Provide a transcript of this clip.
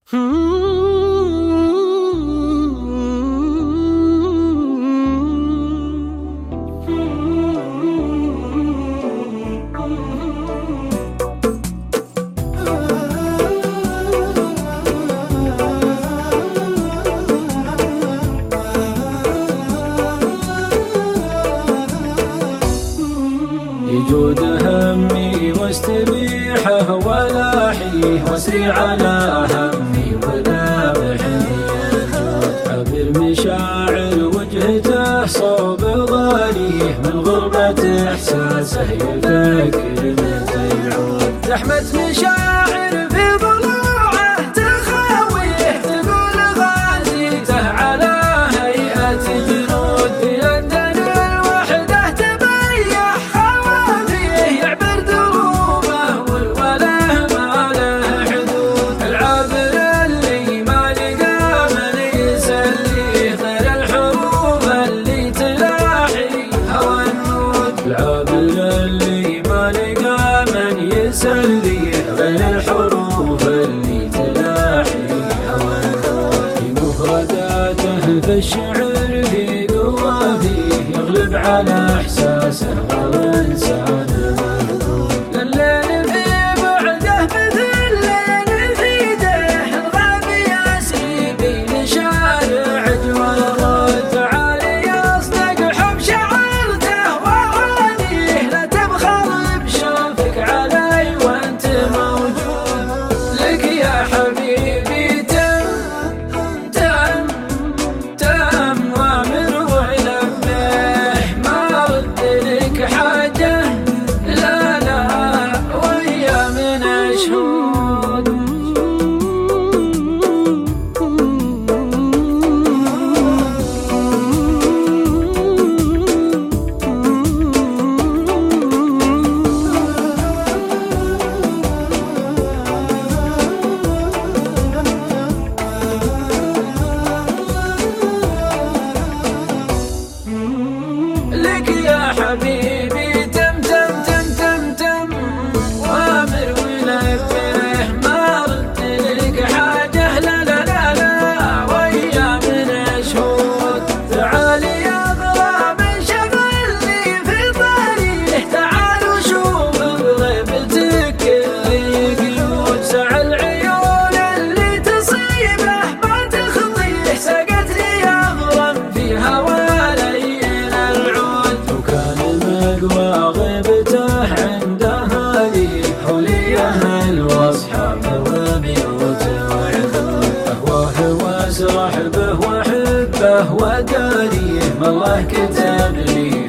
يجود همي واستبيحه ولاحيه واسري على همي وذابحي. عبر مشاعر وجهته صوب ضاليه من غربة احساسه يفكر متى يعود. زحمة مشاعر في ضلوعه تخاويه تقول غازيته على هيئة جنود. يسليه غير الحروف اللي تلاحي هوى النور. في مفرداته فالشعر في قوافيه يغلب على احساسه والانسان مهدور. لليل في بعده مثل ليل في ديه الغاب ياسي لشارع جوال الرد. تعالي اصدق حب شعرته وعانيه لا تبخل بشوفك علي وانت موجود. لك يا حبيبي تم وامر ولبه ما رد لك حاجه لا ويا من اشهد. لك يا حبيبي تم وامر ولبه ما رد لك حاجه لا ويا من اشهد. تعالي اغرى من شغلني في طريق تعال وشوف بغيبتك اللي قيود. سعى العيون اللي تصيبه ما تخطيه سقت لي اغرم في هواه وغيبته عند أهاليه حوليه الواصحاب وبيوته وعذوب. أهواه واسرح به وأحبه وداريه ما الله كتب لي